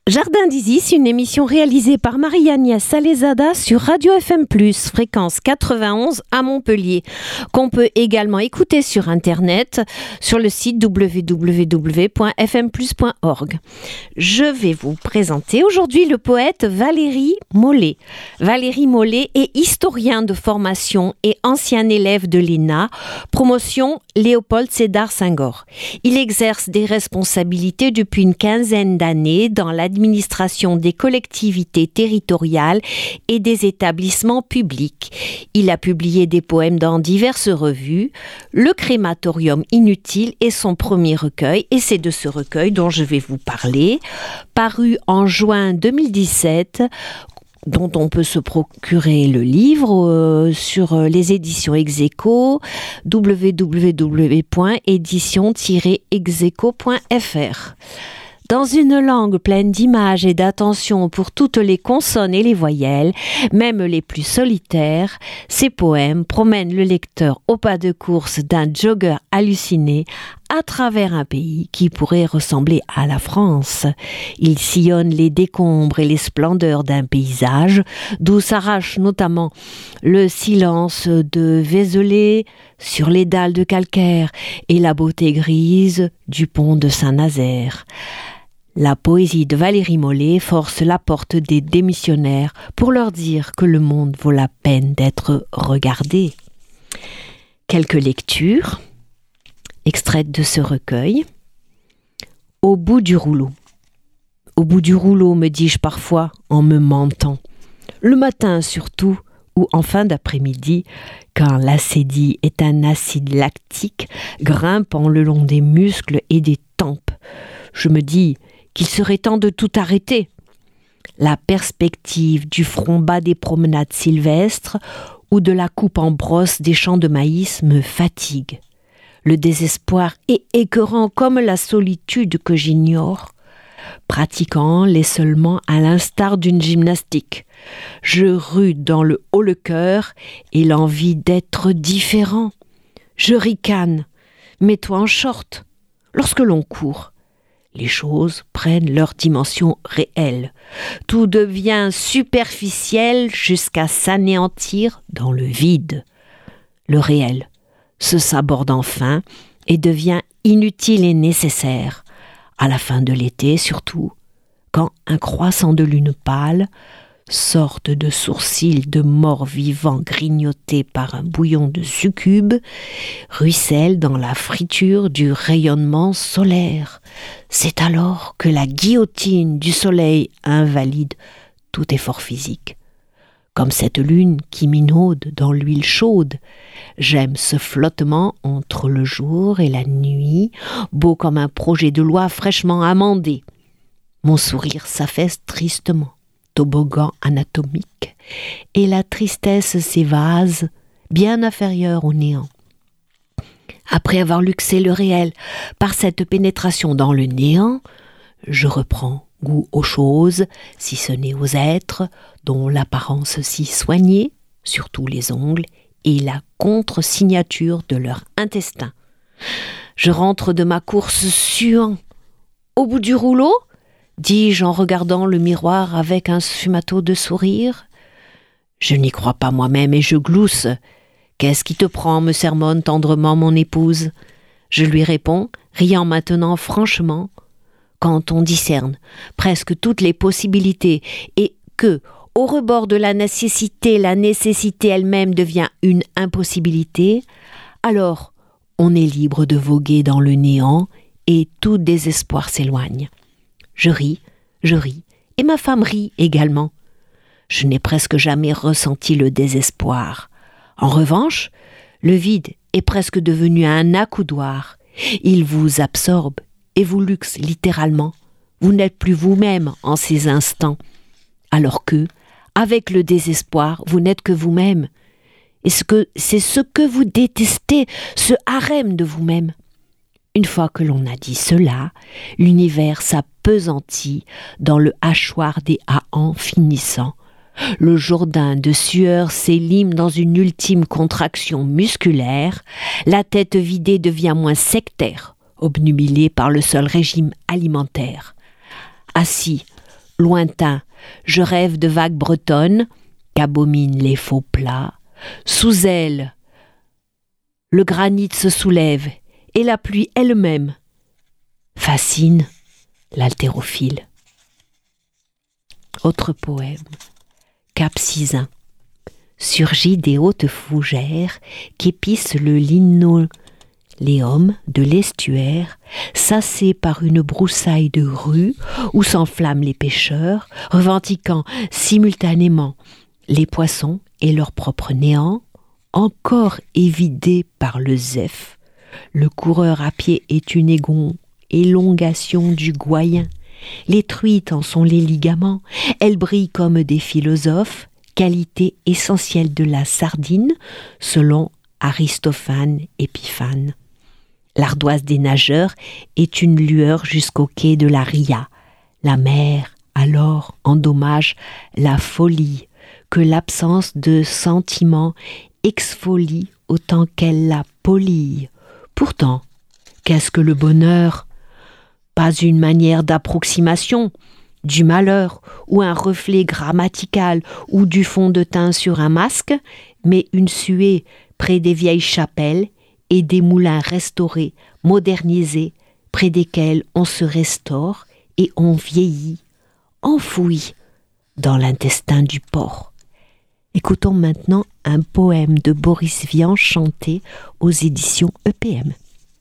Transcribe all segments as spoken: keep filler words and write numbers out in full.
Jardin d'Isis, une émission réalisée par Marie-Agnès Salezada sur Radio F M plus, fréquence quatre-vingt-onze à Montpellier, qu'on peut également écouter sur Internet, sur le site w w w point f m plus point org. Je vais vous présenter aujourd'hui le poète Valéry Mollet. Valéry Mollet est historien de formation et ancien élève de l'E N A, promotion Léopold Sédar Senghor. Il exerce des responsabilités depuis une quinzaine d'années dans l'administration administration des collectivités territoriales et des établissements publics. Il a publié des poèmes dans diverses revues. Le crématorium inutile est son premier recueil et c'est de ce recueil dont je vais vous parler. Paru en juin deux mille dix-sept, dont on peut se procurer le livre euh, sur les éditions Execo, w w w point éditions tiret execo point f r. Dans une langue pleine d'images et d'attention pour toutes les consonnes et les voyelles, même les plus solitaires, ces poèmes promènent le lecteur au pas de course d'un jogger halluciné à travers un pays qui pourrait ressembler à la France. Il sillonne les décombres et les splendeurs d'un paysage, d'où s'arrache notamment le silence de Vézelay sur les dalles de calcaire et la beauté grise du pont de Saint-Nazaire. La poésie de Valéry Mollet force la porte des démissionnaires pour leur dire que le monde vaut la peine d'être regardé. Quelques lectures, extraites de ce recueil. Au bout du rouleau. Au bout du rouleau, me dis-je parfois en me mentant. Le matin surtout, ou en fin d'après-midi, quand l'acédie est un acide lactique grimpant le long des muscles et des tempes. Je me dis qu'il serait temps de tout arrêter. La perspective du front bas des promenades sylvestres ou de la coupe en brosse des champs de maïs me fatigue. Le désespoir est écœurant comme la solitude que j'ignore, pratiquant les seulement à l'instar d'une gymnastique. Je rue dans le haut-le-cœur et l'envie d'être différent. Je ricane, mets-toi en short. Lorsque l'on court, les choses prennent leur dimension réelle. Tout devient superficiel jusqu'à s'anéantir dans le vide. Le réel se saborde enfin et devient inutile et nécessaire. À la fin de l'été, surtout, quand un croissant de lune pâle, sorte de sourcils de mort-vivant grignotés par un bouillon de succube, ruisselle dans la friture du rayonnement solaire. C'est alors que la guillotine du soleil invalide tout effort physique. Comme cette lune qui minaude dans l'huile chaude, j'aime ce flottement entre le jour et la nuit, beau comme un projet de loi fraîchement amendé. Mon sourire s'affaisse tristement, toboggan anatomique, et la tristesse s'évase, bien inférieure au néant. Après avoir luxé le réel par cette pénétration dans le néant, je reprends goût aux choses, si ce n'est aux êtres, dont l'apparence si soignée, surtout les ongles, et la contre-signature de leur intestin. Je rentre de ma course suant. Au bout du rouleau, dis-je en regardant le miroir avec un sfumato de sourire. Je n'y crois pas moi-même et je glousse. Qu'est-ce qui te prend, me sermonne tendrement mon épouse. Je lui réponds, riant maintenant franchement. Quand on discerne presque toutes les possibilités et que, au rebord de la nécessité, la nécessité elle-même devient une impossibilité, alors on est libre de voguer dans le néant et tout désespoir s'éloigne. Je ris, je ris, et ma femme rit également. Je n'ai presque jamais ressenti le désespoir. En revanche, le vide est presque devenu un accoudoir. Il vous absorbe et vous luxe littéralement. Vous n'êtes plus vous-même en ces instants. Alors que, avec le désespoir, vous n'êtes que vous-même. Et ce que, c'est ce que vous détestez, ce harem de vous-même. Une fois que l'on a dit cela, l'univers s'appesantit dans le hachoir des haants finissants. Le Jourdain de sueur s'élime dans une ultime contraction musculaire. La tête vidée devient moins sectaire, obnubilée par le seul régime alimentaire. Assis, lointain, je rêve de vagues bretonnes qu'abominent les faux plats. Sous elles, le granit se soulève et la pluie elle-même fascine l'haltérophile. Autre poème, Cap Sizun, surgit des hautes fougères qu'épisse le linoléum de l'estuaire, sassé par une broussaille de rues où s'enflamment les pêcheurs, revendiquant simultanément les poissons et leur propre néant, encore évidé par le zèphe. Le coureur à pied est une égon- élongation du goyen. Les truites en sont les ligaments. Elles brillent comme des philosophes, qualité essentielle de la sardine, selon Aristophane Épiphane. L'ardoise des nageurs est une lueur jusqu'au quai de la Ria. La mer, alors, endommage la folie, que l'absence de sentiment exfolie autant qu'elle la polie. Pourtant, qu'est-ce que le bonheur ? Pas une manière d'approximation du malheur ou un reflet grammatical ou du fond de teint sur un masque, mais une suée près des vieilles chapelles et des moulins restaurés, modernisés, près desquels on se restaure et on vieillit, enfoui dans l'intestin du porc. Écoutons maintenant un poème de Boris Vian chanté aux éditions E P M.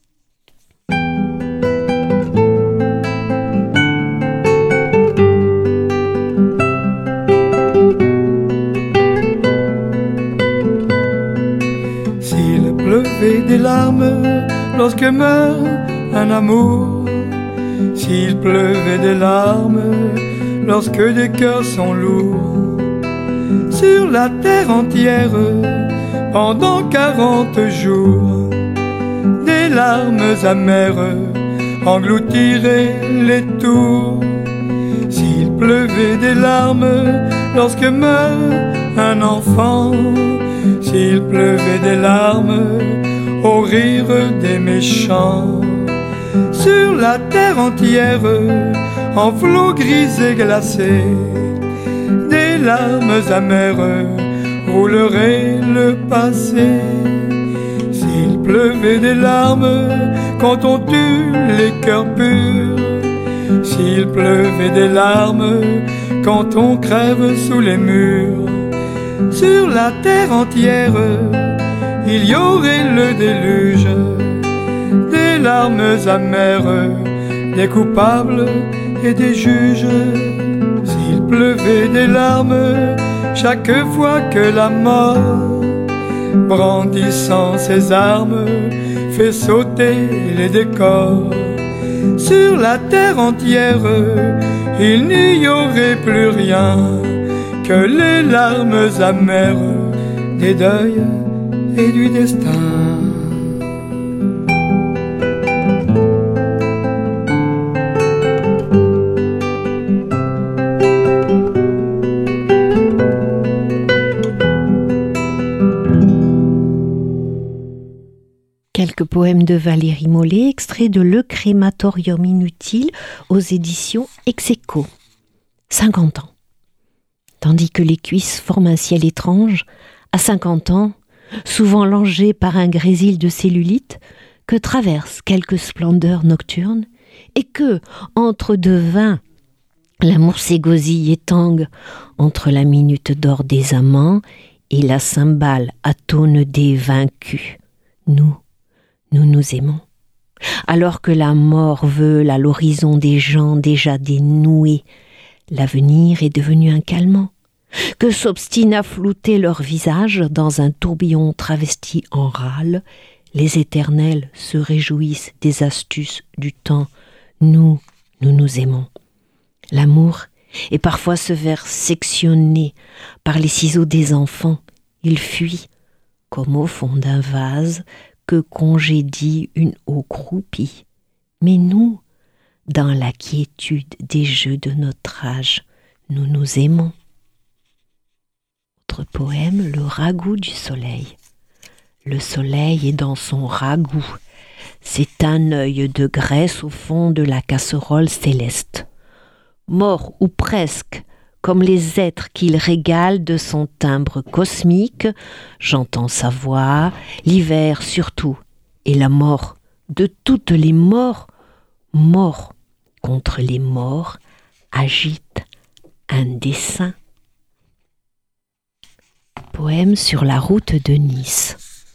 S'il pleuvait des larmes lorsque meurt un amour, s'il pleuvait des larmes lorsque des cœurs sont lourds, sur la terre entière, pendant quarante jours, des larmes amères engloutiraient les tours. S'il pleuvait des larmes lorsque meurt un enfant, s'il pleuvait des larmes au rire des méchants, sur la terre entière, en flots gris et glacés, des larmes amères rouleraient le passé. S'il pleuvait des larmes quand on tue les cœurs purs, s'il pleuvait des larmes quand on crève sous les murs, sur la terre entière, il y aurait le déluge, des larmes amères, des coupables et des juges. S'il pleuvait des larmes chaque fois que la mort, brandissant ses armes, fait sauter les décors, sur la terre entière, il n'y aurait plus rien que les larmes amères des deuils et du destin. Quelques poèmes de Valérie Mollet, extraits de Le crématorium inutile aux éditions Execo. cinquante ans. Tandis que les cuisses forment un ciel étrange, à cinquante ans, souvent langé par un grésil de cellulite, que traverse quelques splendeurs nocturnes, et que, entre deux vins, l'amour s'égosille et tangue entre la minute d'or des amants et la cymbale atone des vaincus. Nous, nous nous aimons. Alors que la mort veule à l'horizon des gens déjà dénoués, l'avenir est devenu un calmant, que s'obstinent à flouter leur visage dans un tourbillon travesti en râle. Les éternels se réjouissent des astuces du temps. Nous, nous nous aimons. L'amour est parfois ce ver sectionné par les ciseaux des enfants. Il fuit, comme au fond d'un vase que congédie une eau croupie. Mais nous, dans la quiétude des jeux de notre âge, nous nous aimons. Autre poème, Le ragoût du soleil. Le soleil est dans son ragoût. C'est un œil de graisse au fond de la casserole céleste. mort ou presque, comme les êtres qu'il régale de son timbre cosmique, j'entends sa voix, l'hiver surtout, et la mort de toutes les morts, mort contre les morts, agite un dessin. Poème sur la route de Nice.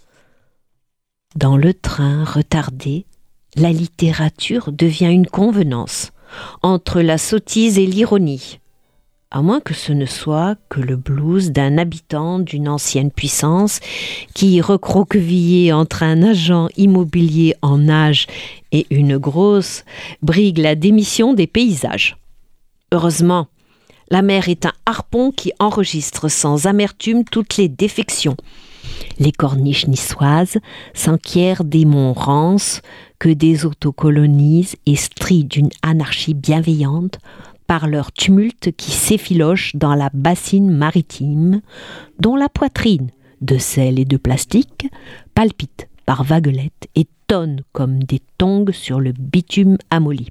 Dans le train retardé, la littérature devient une convenance entre la sottise et l'ironie, à moins que ce ne soit que le blues d'un habitant d'une ancienne puissance qui, recroquevillé entre un agent immobilier en nage et une grosse, brigue la démission des paysages. Heureusement, la mer est un harpon qui enregistre sans amertume toutes les défections. Les corniches niçoises s'enquièrent des monts rances que des autocolonies et strient d'une anarchie bienveillante par leur tumulte qui s'effiloche dans la bassine maritime, dont la poitrine, de sel et de plastique, palpite par vaguelettes et tonne comme des tongs sur le bitume amolli.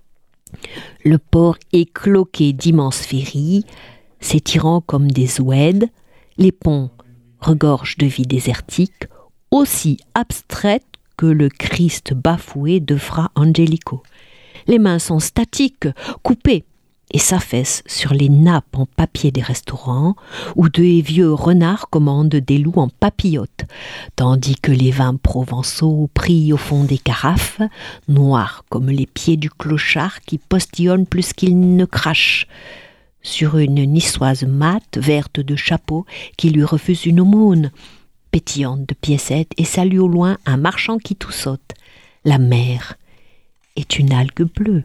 Le port est cloqué d'immenses ferries, s'étirant comme des ouèdes, les ponts regorgent de vie désertique, aussi abstraite que le Christ bafoué de Fra Angelico. Les mains sont statiques, coupées, et s'affaissent sur les nappes en papier des restaurants, où de vieux renards commandent des loups en papillotes, tandis que les vins provençaux prient au fond des carafes, noirs comme les pieds du clochard qui postillonne plus qu'il ne crache, sur une niçoise mate, verte de chapeau, qui lui refuse une aumône, pétillante de piécettes, et salue au loin un marchand qui tout saute. La mer est une algue bleue.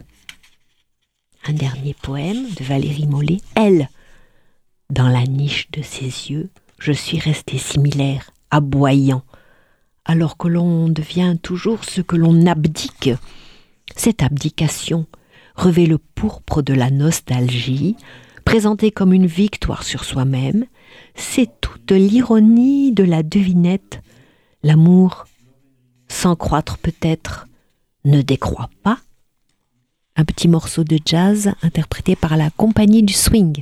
Un dernier poème de Valérie Mollet, Elle. Dans la niche de ses yeux, je suis resté similaire, aboyant, alors que l'on devient toujours ce que l'on abdique. Cette abdication revêt le pourpre de la nostalgie, présentée comme une victoire sur soi-même. C'est toute l'ironie de la devinette. L'amour, sans croître peut-être, ne décroît pas. Un petit morceau de jazz interprété par la Compagnie du Swing.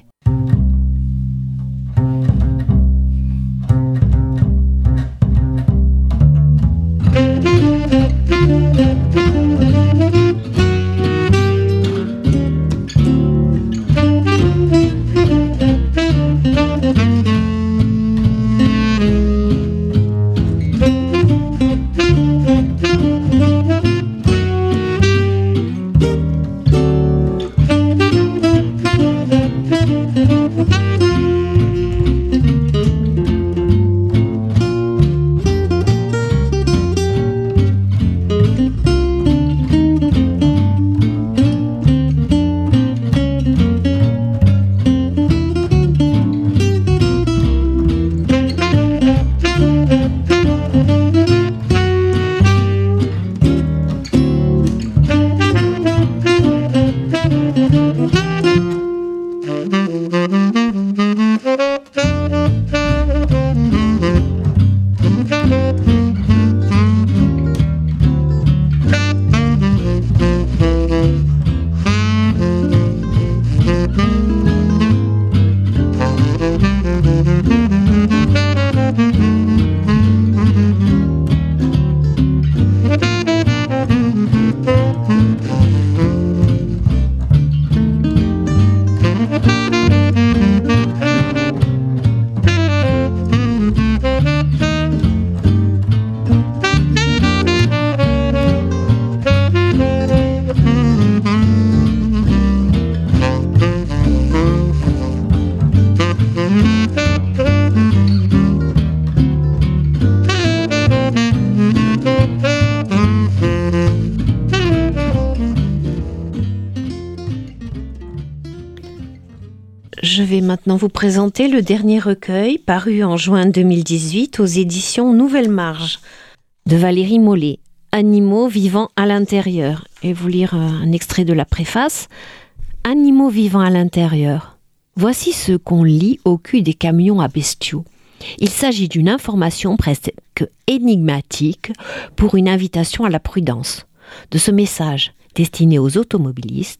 Je vais maintenant vous présenter le dernier recueil paru en juin deux mille dix-huit aux éditions Nouvelle Marge de Valérie Mollet, Animaux vivants à l'intérieur. Et vous lire un extrait de la préface. Animaux vivants à l'intérieur. Voici ce qu'on lit au cul des camions à bestiaux. Il s'agit d'une information presque énigmatique pour une invitation à la prudence. De ce message destiné aux automobilistes,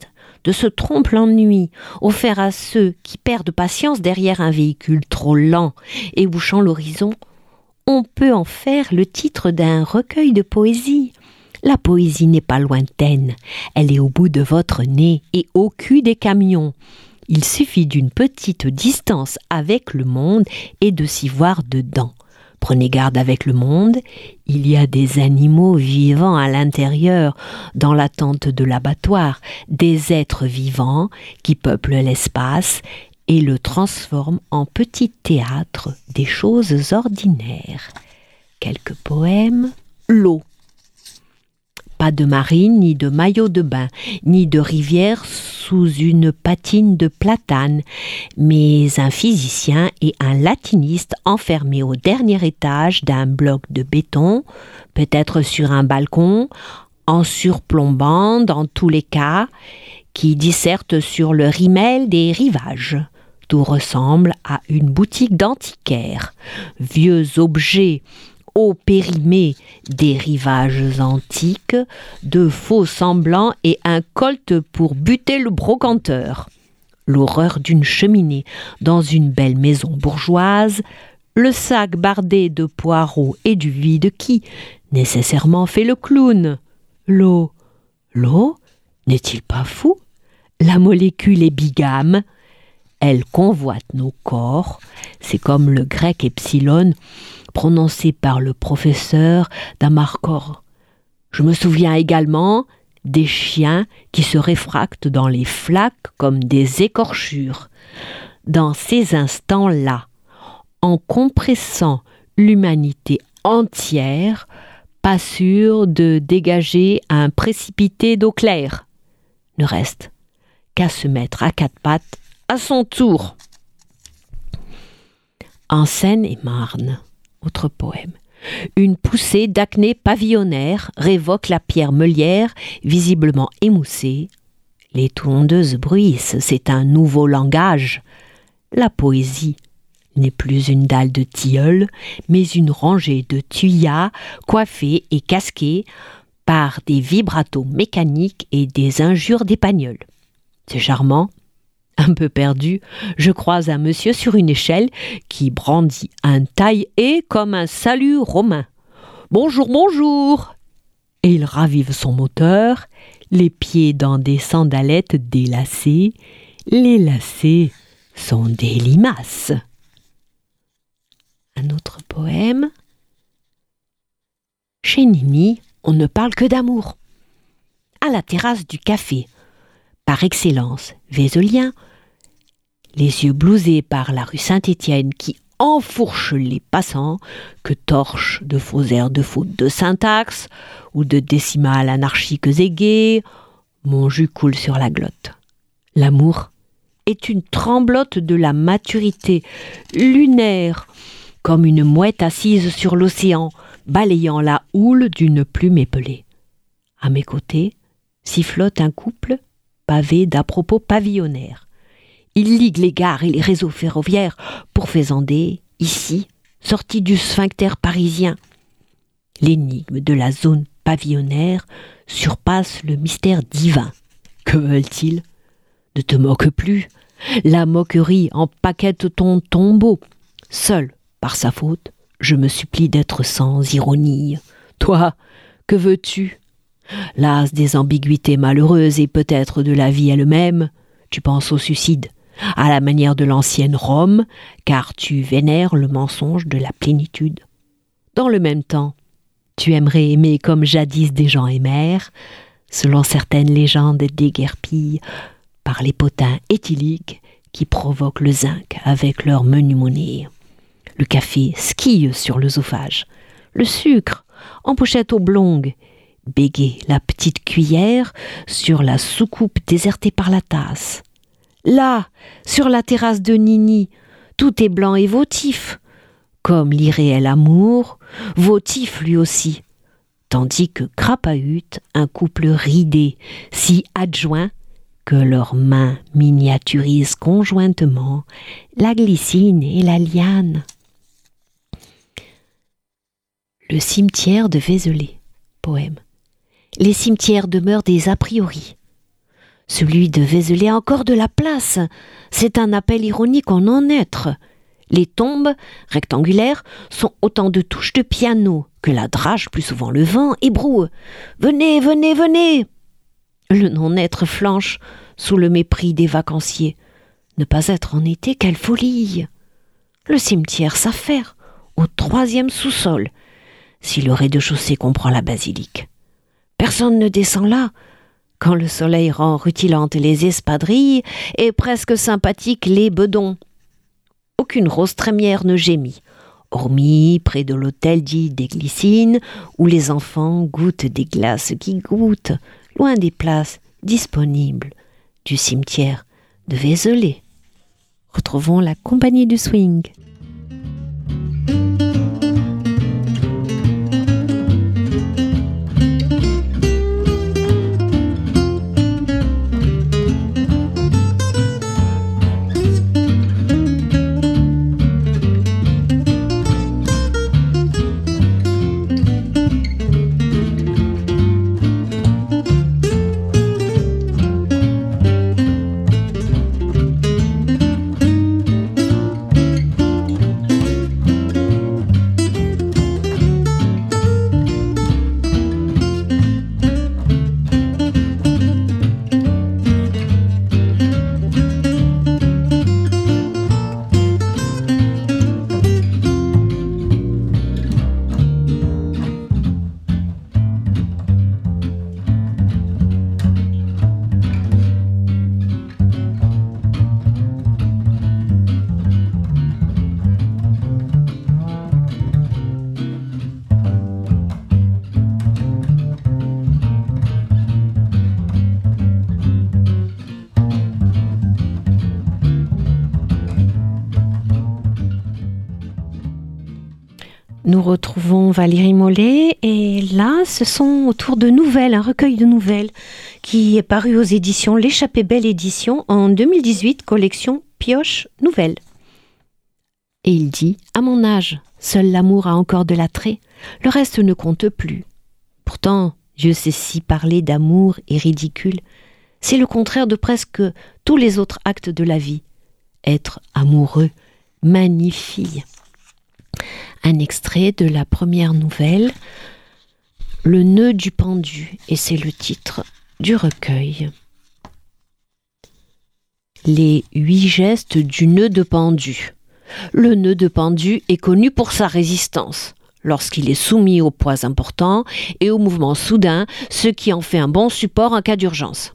de ce trompe-l'ennui offert à ceux qui perdent patience derrière un véhicule trop lent et bouchant l'horizon, on peut en faire le titre d'un recueil de poésie. La poésie n'est pas lointaine, elle est au bout de votre nez et au cul des camions. Il suffit d'une petite distance avec le monde et de s'y voir dedans. Prenez garde avec le monde, il y a des animaux vivants à l'intérieur, dans l'attente de l'abattoir, des êtres vivants qui peuplent l'espace et le transforment en petit théâtre des choses ordinaires. Quelques poèmes. L'eau. Pas de marine, ni de maillot de bain, ni de rivière sous une patine de platane, mais un physicien et un latiniste enfermés au dernier étage d'un bloc de béton, peut-être sur un balcon, en surplombant dans tous les cas, qui dissertent sur le rimel des rivages. Tout ressemble à une boutique d'antiquaires, vieux objets au périmé des rivages antiques, de faux semblants et un colt pour buter le brocanteur. L'horreur d'une cheminée dans une belle maison bourgeoise, le sac bardé de poireaux et du vide qui, nécessairement, fait le clown. L'eau, l'eau, n'est-il pas fou? La molécule est bigame. Elle convoite nos corps. C'est comme le grec epsilon prononcé par le professeur d'Amarcord. Je me souviens également des chiens qui se réfractent dans les flaques comme des écorchures. Dans ces instants-là, en compressant l'humanité entière, pas sûr de dégager un précipité d'eau claire. Ne reste qu'à se mettre à quatre pattes à son tour. En Seine-et-Marne, autre poème. Une poussée d'acné pavillonnaire révoque la pierre meulière, visiblement émoussée. Les tondeuses bruissent, c'est un nouveau langage. La poésie n'est plus une dalle de tilleul, mais une rangée de tuyas coiffés et casqués par des vibratos mécaniques et des injures d'épagnols. C'est charmant. Un peu perdu, je croise un monsieur sur une échelle qui brandit un taille-haie comme un salut romain. « Bonjour, bonjour !» Et il ravive son moteur, les pieds dans des sandalettes délacées. Les lacets sont des limaces. Un autre poème. Chez Nini, on ne parle que d'amour. À la terrasse du café, par excellence vésolien, les yeux blousés par la rue Saint-Étienne qui enfourche les passants, que torchent de faux airs de faute de syntaxe ou de décimales anarchiques aiguës, mon jus coule sur la glotte. L'amour est une tremblote de la maturité, lunaire, comme une mouette assise sur l'océan, balayant la houle d'une plume épelée. À mes côtés, sifflote un couple pavé d'à propos pavillonnaires. Il ligue les gares et les réseaux ferroviaires pour faisander, ici, sorti du sphincter parisien. L'énigme de la zone pavillonnaire surpasse le mystère divin. Que veulent-ils? Ne te moque plus. La moquerie empaquette ton tombeau. Seul, par sa faute, je me supplie d'être sans ironie. Toi, que veux-tu? Las des ambiguïtés malheureuses et peut-être de la vie elle-même, tu penses au suicide, à la manière de l'ancienne Rome, car tu vénères le mensonge de la plénitude. Dans le même temps, tu aimerais aimer comme jadis des gens aimèrent, selon certaines légendes déguerpies par les potins éthyliques qui provoquent le zinc avec leur menu monnaie. Le café squille sur l'œsophage, le sucre en pochette oblongue, bégaye la petite cuillère sur la soucoupe désertée par la tasse. Là, sur la terrasse de Nini, tout est blanc et votif, comme l'irréel amour, votif lui aussi, tandis que crapahute un couple ridé, si adjoint que leurs mains miniaturisent conjointement la glycine et la liane. Le cimetière de Vézelay, poème. Les cimetières demeurent des a priori. Celui de Vézelay a encore de la place. C'est un appel ironique en en-être. Les tombes, rectangulaires, sont autant de touches de piano que la drage, plus souvent le vent, ébroue. « Venez, venez, venez !» Le non-être flanche sous le mépris des vacanciers. Ne pas être en été, quelle folie! Le cimetière s'affaire au troisième sous-sol, si le rez-de-chaussée comprend la basilique. Personne ne descend là, quand le soleil rend rutilantes les espadrilles et presque sympathiques les bedons. Aucune rose trémière ne gémit, hormis près de l'hôtel dit des Glycines, où les enfants goûtent des glaces qui goûtent, loin des places disponibles du cimetière de Vézelay. Retrouvons la compagnie du swing. Nous retrouvons Valérie Mollet et là, ce sont autour de nouvelles, un recueil de nouvelles qui est paru aux éditions L'Échappée Belle Édition en deux mille dix-huit, collection Pioche Nouvelles. Et il dit « À mon âge, seul l'amour a encore de l'attrait, le reste ne compte plus. Pourtant, Dieu sait si parler d'amour est ridicule. C'est le contraire de presque tous les autres actes de la vie. Être amoureux, magnifique. » Un extrait de la première nouvelle, Le nœud du pendu, et c'est le titre du recueil. Les huit gestes du nœud de pendu. Le nœud de pendu est connu pour sa résistance, lorsqu'il est soumis aux poids importants et aux mouvements soudains, ce qui en fait un bon support en cas d'urgence.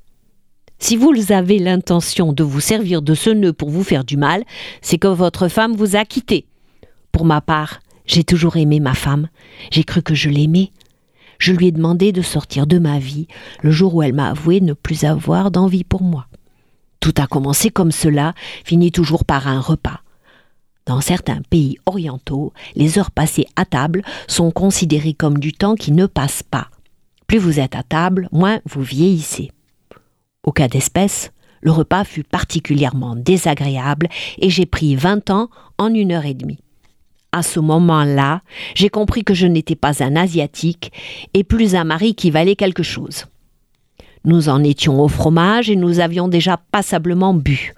Si vous avez l'intention de vous servir de ce nœud pour vous faire du mal, c'est que votre femme vous a quitté. Pour ma part, j'ai toujours aimé ma femme. J'ai cru que je l'aimais. Je lui ai demandé de sortir de ma vie le jour où elle m'a avoué ne plus avoir d'envie pour moi. Tout a commencé comme cela, finit toujours par un repas. Dans certains pays orientaux, les heures passées à table sont considérées comme du temps qui ne passe pas. Plus vous êtes à table, moins vous vieillissez. Au cas d'espèce, le repas fut particulièrement désagréable et j'ai pris vingt ans en une heure et demie. À ce moment-là, j'ai compris que je n'étais pas un Asiatique et plus un mari qui valait quelque chose. Nous en étions au fromage et nous avions déjà passablement bu.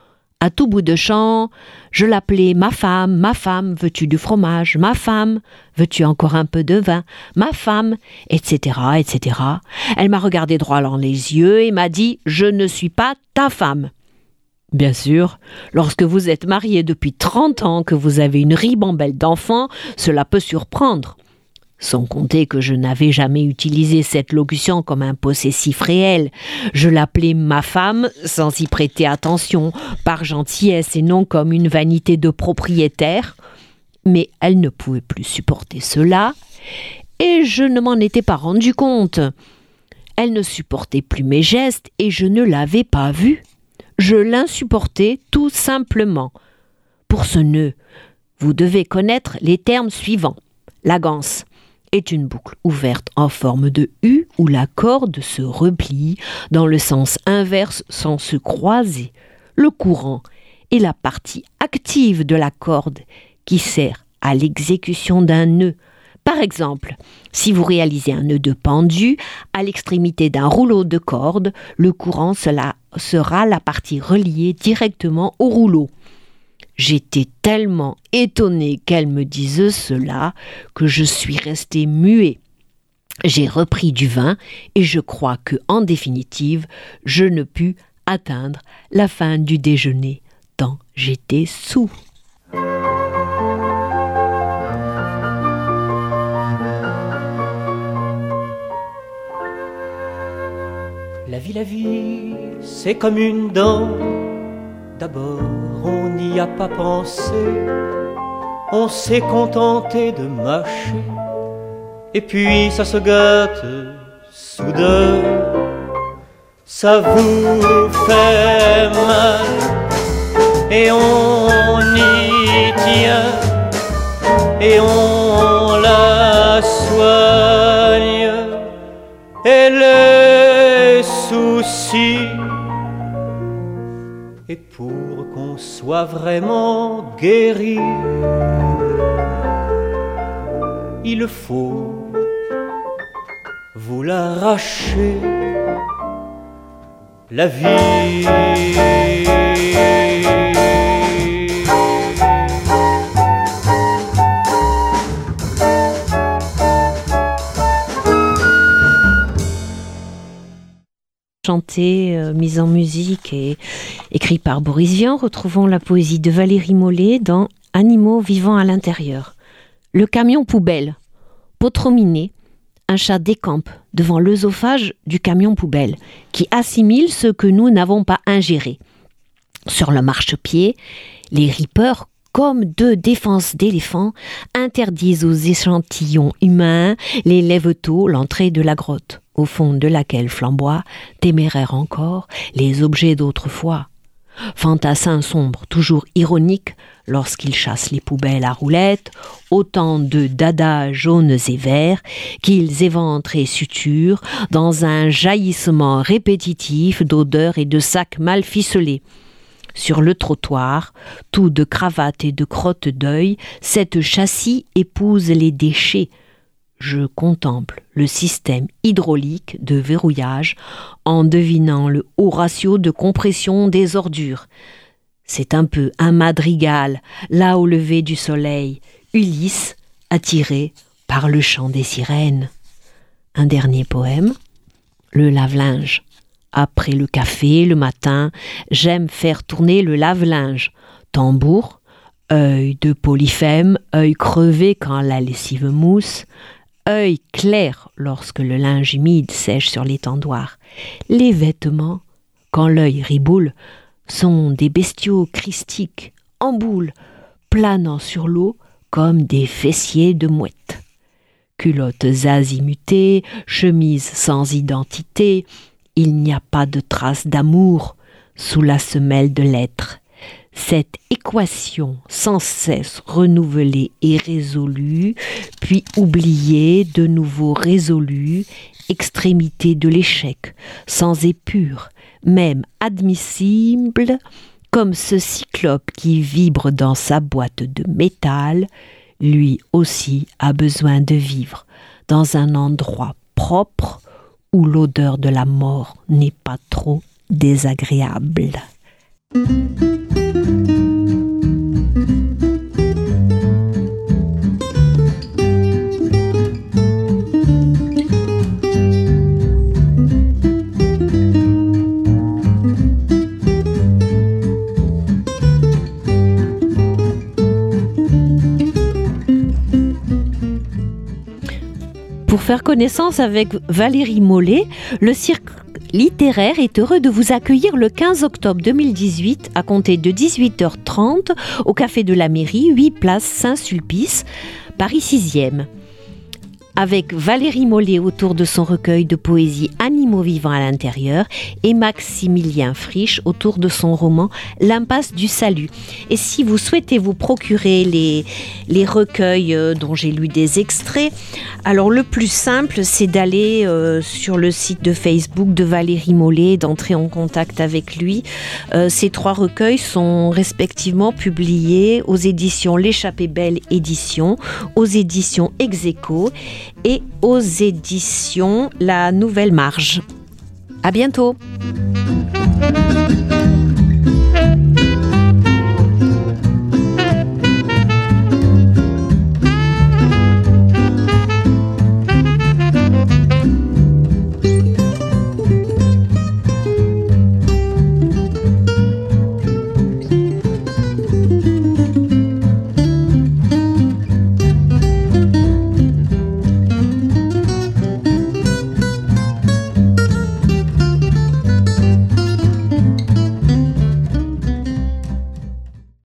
À tout bout de champ, je l'appelais « ma femme, ma femme, veux-tu du fromage ? Ma femme, veux-tu encore un peu de vin ? Ma femme ?» et cetera, et cetera. Elle m'a regardé droit dans les yeux et m'a dit « je ne suis pas ta femme ». Bien sûr, lorsque vous êtes marié depuis trente ans, que vous avez une ribambelle d'enfants, cela peut surprendre. Sans compter que je n'avais jamais utilisé cette locution comme un possessif réel. Je l'appelais ma femme sans y prêter attention, par gentillesse et non comme une vanité de propriétaire. Mais elle ne pouvait plus supporter cela et je ne m'en étais pas rendu compte. Elle ne supportait plus mes gestes et je ne l'avais pas vue. Je l'insupportais tout simplement. Pour ce nœud, vous devez connaître les termes suivants. La ganse est une boucle ouverte en forme de U où la corde se replie dans le sens inverse sans se croiser. Le courant est la partie active de la corde qui sert à l'exécution d'un nœud Par exemple, si vous réalisez un nœud de pendu, à l'extrémité d'un rouleau de corde, le courant cela sera la partie reliée directement au rouleau. J'étais tellement étonnée qu'elle me dise cela que je suis restée muet. J'ai repris du vin et je crois que, en définitive, je ne pus atteindre la fin du déjeuner tant j'étais saoul. La vie, la vie, c'est comme une dent. D'abord, on n'y a pas pensé. On s'est contenté de mâcher. Et puis ça se gâte soudain. Ça vous fait mal. Et on y tient. Et on la soigne. Et les soucis. Et pour qu'on soit vraiment guéri, il faut vous l'arracher, la vie. Chanté, euh, mise en musique et écrit par Boris Vian, retrouvons la poésie de Valérie Mollet dans Animaux vivant à l'intérieur. Le camion poubelle. Potrominé, un chat décampe devant l'œsophage du camion poubelle, qui assimile ce que nous n'avons pas ingéré. Sur le marchepied, les rippers, comme deux défenses d'éléphants, interdisent aux échantillons humains les lève-tôt l'entrée de la grotte, au fond de laquelle flamboient, téméraires encore, les objets d'autrefois. Fantassins sombres, toujours ironiques, lorsqu'ils chassent les poubelles à roulettes, autant de dadas jaunes et verts qu'ils éventrent et suturent dans un jaillissement répétitif d'odeurs et de sacs mal ficelés. Sur le trottoir, tout de cravates et de crottes d'œil, cette châssis épouse les déchets. Je contemple le système hydraulique de verrouillage en devinant le haut ratio de compression des ordures. C'est un peu un madrigal, là au lever du soleil, Ulysse attiré par le chant des sirènes. Un dernier poème, le lave-linge. Après le café, le matin, j'aime faire tourner le lave-linge. Tambour, œil de polyphème, œil crevé quand la lessive mousse, œil clair lorsque le linge humide sèche sur l'étendoir. Les vêtements, quand l'œil riboule, sont des bestiaux christiques, en boule, planant sur l'eau comme des fessiers de mouette. Culottes azimutées, chemises sans identité, il n'y a pas de trace d'amour sous la semelle de l'être. Cette équation sans cesse renouvelée et résolue, puis oubliée, de nouveau résolue, extrémité de l'échec, sans épure, même admissible, comme ce cyclope qui vibre dans sa boîte de métal, lui aussi a besoin de vivre dans un endroit propre où l'odeur de la mort n'est pas trop désagréable. Pour faire connaissance avec Valérie Mollet, le cirque littéraire est heureux de vous accueillir le quinze octobre deux mille dix-huit à compter de dix-huit heures trente au Café de la Mairie, huit place Saint-Sulpice, Paris sixième. avec Valérie Mollet autour de son recueil de poésie Animaux vivants à l'intérieur et Maximilien Frisch autour de son roman L'impasse du salut. Et si vous souhaitez vous procurer les, les recueils euh, dont j'ai lu des extraits, alors le plus simple c'est d'aller euh, sur le site de Facebook de Valérie Mollet, d'entrer en contact avec lui. Euh, ces trois recueils sont respectivement publiés aux éditions L'Échappée Belle Édition, aux éditions Ex Aequo et aux éditions La Nouvelle Marge. À bientôt.